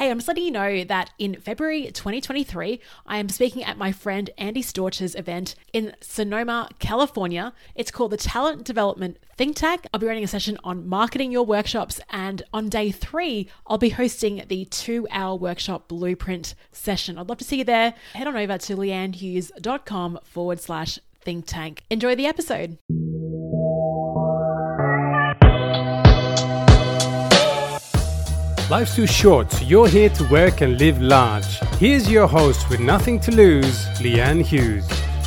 Hey, I'm just letting you know that in February 2023, I am speaking at my friend Andy Storch's event in Sonoma, California. It's called the Talent Development Think Tank. I'll be running a session on marketing your workshops, and on day 3, I'll be hosting the 2-hour workshop blueprint session. I'd love to see you there. Head on over to leannehughes.com/think tank. Enjoy the episode. Life's too short, so you're here to work and live large. Here's your host with nothing to lose, Leanne Hughes.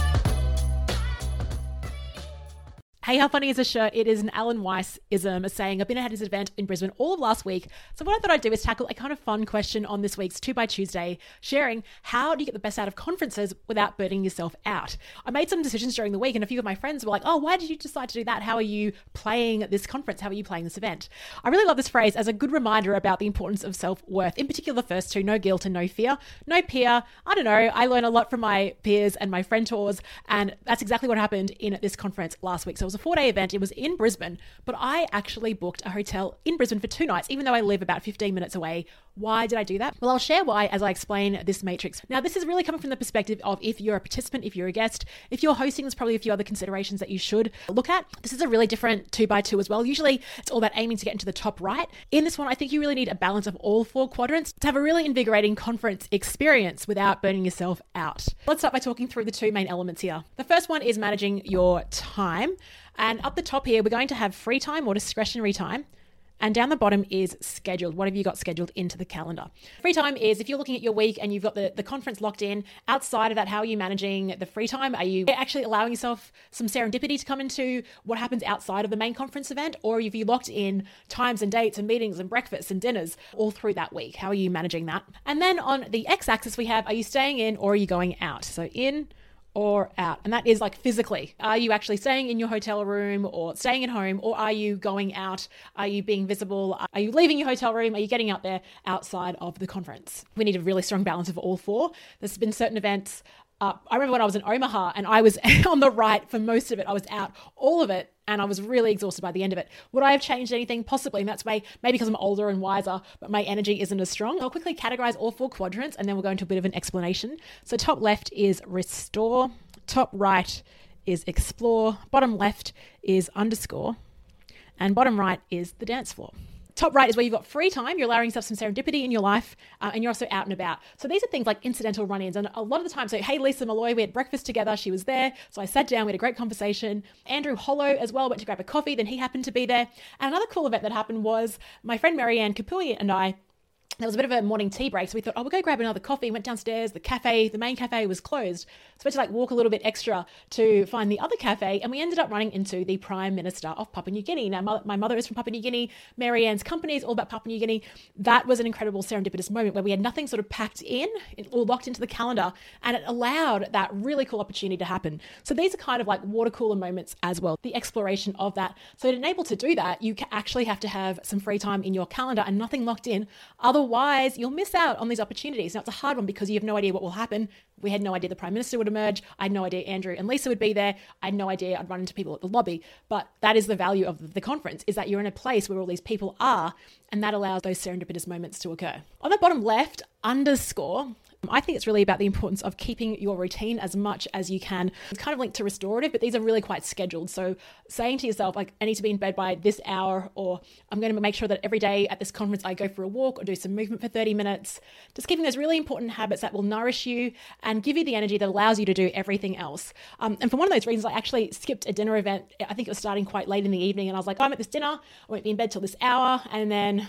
Hey, how funny is this shirt? It is an Alan Weiss-ism saying, I've been at his event in Brisbane all of last week. So what I thought I'd do is tackle a kind of fun question on this week's 2 by Tuesday, sharing how do you get the best out of conferences without burning yourself out? I made some decisions during the week, and a few of my friends were like, oh, why did you decide to do that? How are you playing this conference? How are you playing this event? I really love this phrase as a good reminder about the importance of self-worth. In particular, the first two, no guilt and no fear. No peer. I don't know. I learn a lot from my peers and my friend tours, and that's exactly what happened in this conference last week. So it was a 4-day event. It was in Brisbane, but I actually booked a hotel in Brisbane for 2 nights, even though I live about 15 minutes away. Why did I do that? Well, I'll share why as I explain this matrix. Now, this is really coming from the perspective of if you're a participant, if you're a guest, if you're hosting, there's probably a few other considerations that you should look at. This is a really different 2 by 2 as well. Usually it's all about aiming to get into the top right. In this one, I think you really need a balance of all 4 quadrants to have a really invigorating conference experience without burning yourself out. Let's start by talking through the 2 main elements here. The first one is managing your time. And up the top here, we're going to have free time or discretionary time. And down the bottom is scheduled. What have you got scheduled into the calendar? Free time is if you're looking at your week and you've got the conference locked in. Outside of that, how are you managing the free time? Are you actually allowing yourself some serendipity to come into what happens outside of the main conference event? Or have you locked in times and dates and meetings and breakfasts and dinners all through that week? How are you managing that? And then on the x-axis, we have, are you staying in or are you going out? So in or out. And that is like physically. Are you actually staying in your hotel room or staying at home, or are you going out? Are you being visible? Are you leaving your hotel room? Are you getting out there outside of the conference? We need a really strong balance of all 4. There's been certain events. I remember when I was in Omaha and I was on the right for most of it. I was out all of it and I was really exhausted by the end of it. Would I have changed anything? Possibly. And that's maybe because I'm older and wiser, but my energy isn't as strong. I'll quickly categorize all 4 quadrants and then we'll go into a bit of an explanation. So top left is restore. Top right is explore. Bottom left is underscore. And bottom right is the dance floor. Top right is where you've got free time. You're allowing yourself some serendipity in your life and you're also out and about. So these are things like incidental run-ins. And a lot of the time, so hey, Lisa Malloy, we had breakfast together. She was there. So I sat down, we had a great conversation. Andrew Hollow as well, went to grab a coffee. Then he happened to be there. And another cool event that happened was my friend Marianne Capui and I, there was a bit of a morning tea break. So we thought, we'll go grab another coffee. Went downstairs. The main cafe was closed. So we had to walk a little bit extra to find the other cafe. And we ended up running into the Prime Minister of Papua New Guinea. Now, my mother is from Papua New Guinea. Marianne's company is all about Papua New Guinea. That was an incredible serendipitous moment where we had nothing sort of packed in, all locked into the calendar. And it allowed that really cool opportunity to happen. So these are kind of like water cooler moments as well. The exploration of that. So to enable to do that, you actually have to have some free time in your calendar and nothing locked in. Otherwise, you'll miss out on these opportunities. Now, it's a hard one because you have no idea what will happen. We had no idea the Prime Minister would emerge. I had no idea Andrew and Lisa would be there. I had no idea I'd run into people at the lobby. But that is the value of the conference, is that you're in a place where all these people are, and that allows those serendipitous moments to occur. On the bottom left, underscore, I think it's really about the importance of keeping your routine as much as you can. It's kind of linked to restorative, but these are really quite scheduled. So saying to yourself, like, I need to be in bed by this hour, or I'm going to make sure that every day at this conference I go for a walk or do some movement for 30 minutes. Just keeping those really important habits that will nourish you and give you the energy that allows you to do everything else. And for one of those reasons, I actually skipped a dinner event. I think it was starting quite late in the evening, and I was like, I'm at this dinner, I won't be in bed till this hour, and then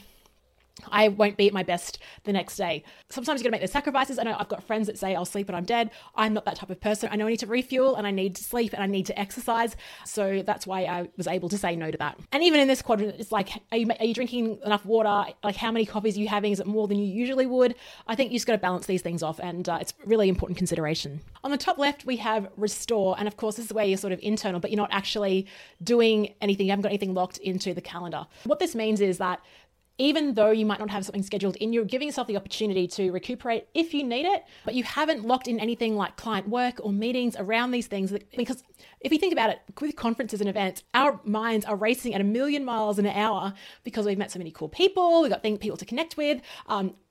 I won't be at my best the next day. Sometimes you got to make those sacrifices. I know I've got friends that say I'll sleep when I'm dead. I'm not that type of person. I know I need to refuel and I need to sleep and I need to exercise. So that's why I was able to say no to that. And even in this quadrant, it's like, are you drinking enough water? Like, how many coffees are you having? Is it more than you usually would? I think you just got to balance these things off, and it's really important consideration. On the top left, we have restore. And of course, this is where you're sort of internal, but you're not actually doing anything. You haven't got anything locked into the calendar. What this means is that even though you might not have something scheduled in, you're giving yourself the opportunity to recuperate if you need it, but you haven't locked in anything like client work or meetings around these things. Because if you think about it, with conferences and events, our minds are racing at 1,000,000 miles an hour because we've met so many cool people, we've got people to connect with.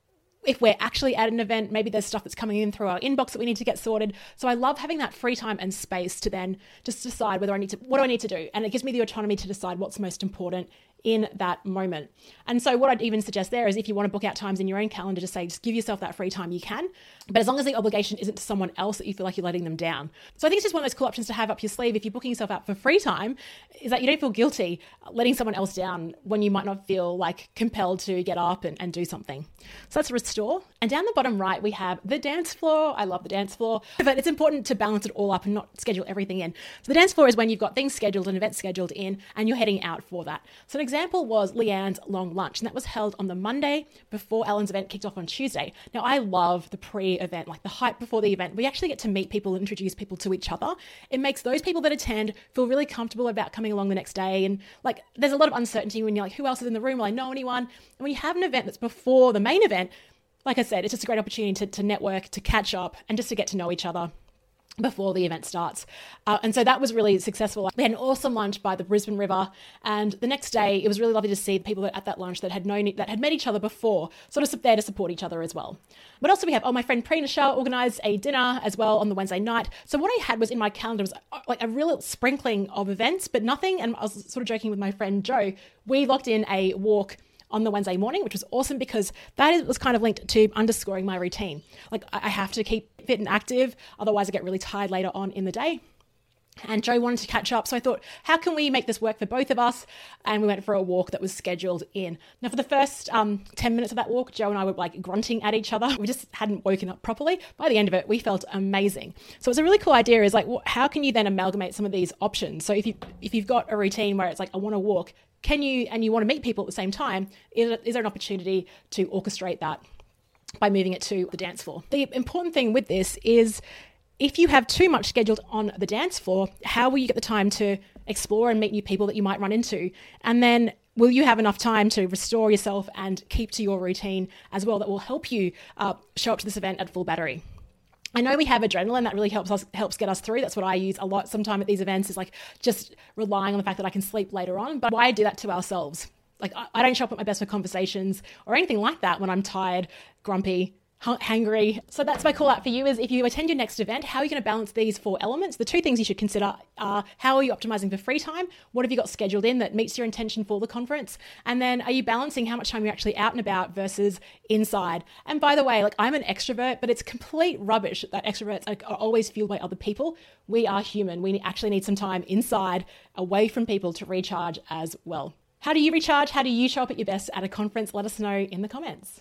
If we're actually at an event, maybe there's stuff that's coming in through our inbox that we need to get sorted. So I love having that free time and space to then just decide what do I need to do? And it gives me the autonomy to decide what's most important in that moment. And so what I'd even suggest there is if you want to book out times in your own calendar to say, just give yourself that free time, you can. But as long as the obligation isn't to someone else that you feel like you're letting them down. So I think it's just one of those cool options to have up your sleeve if you're booking yourself out for free time, is that you don't feel guilty letting someone else down when you might not feel like compelled to get up and do something. So that's restore. And down the bottom right, we have the dance floor. I love the dance floor, but it's important to balance it all up and not schedule everything in. So the dance floor is when you've got things scheduled and events scheduled in and you're heading out for that. So an example was Leanne's long lunch, and that was held on the Monday before Ellen's event kicked off on Tuesday. Now, I love the pre-event, like the hype before the event. We actually get to meet people and introduce people to each other. It makes those people that attend feel really comfortable about coming along the next day. And like, there's a lot of uncertainty when you're like, who else is in the room? Will I know anyone? And when you have an event that's before the main event, like I said, it's just a great opportunity to network, to catch up, and just to get to know each other before the event starts. And so that was really successful. We had an awesome lunch by the Brisbane River. And the next day, it was really lovely to see the people at that lunch that had met each other before, sort of there to support each other as well. But also we have, my friend Prina Shah organised a dinner as well on the Wednesday night. So what I had was in my calendar was like a real sprinkling of events, but nothing. And I was sort of joking with my friend Joe. We locked in a walk on the Wednesday morning, which was awesome because was kind of linked to underscoring my routine. Like I have to keep fit and active, otherwise I get really tired later on in the day. And Joe wanted to catch up, so I thought, how can we make this work for both of us? And we went for a walk that was scheduled in. Now, for the first 10 minutes of that walk, Joe and I were like grunting at each other. We just hadn't woken up properly. By the end of it, we felt amazing. So it's a really cool idea is like, how can you then amalgamate some of these options? So if you've got a routine where it's like, I want to walk, and you want to meet people at the same time, is there an opportunity to orchestrate that by moving it to the dance floor? The important thing with this is if you have too much scheduled on the dance floor, how will you get the time to explore and meet new people that you might run into? And then will you have enough time to restore yourself and keep to your routine as well that will help you show up to this event at full battery? I know we have adrenaline that really helps get us through. That's what I use a lot sometime at these events, is like just relying on the fact that I can sleep later on. But why do that to ourselves? Like I don't show up at my best for conversations or anything like that when I'm tired, grumpy, hangry. So that's my call out for you is if you attend your next event, how are you going to balance these 4 elements? The 2 things you should consider are how are you optimizing for free time? What have you got scheduled in that meets your intention for the conference? And then are you balancing how much time you're actually out and about versus inside? And by the way, like I'm an extrovert, but it's complete rubbish that extroverts are always fueled by other people. We are human. We actually need some time inside, away from people to recharge as well. How do you recharge? How do you show up at your best at a conference? Let us know in the comments.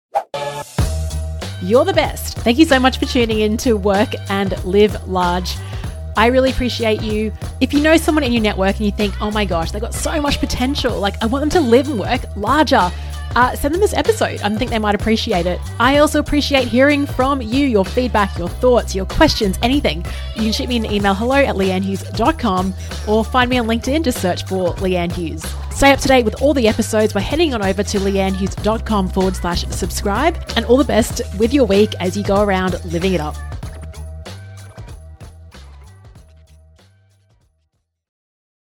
You're the best. Thank you so much for tuning in to Work and Live Large. I really appreciate you. If you know someone in your network and you think, oh my gosh, they've got so much potential, like I want them to live and work larger, send them this episode. I think they might appreciate it. I also appreciate hearing from you, your feedback, your thoughts, your questions, anything. You can shoot me an email, hello@leannehughes.com, or find me on LinkedIn, just search for Leanne Hughes. Stay up to date with all the episodes by heading on over to leannehughes.com/subscribe, and all the best with your week as you go around living it up.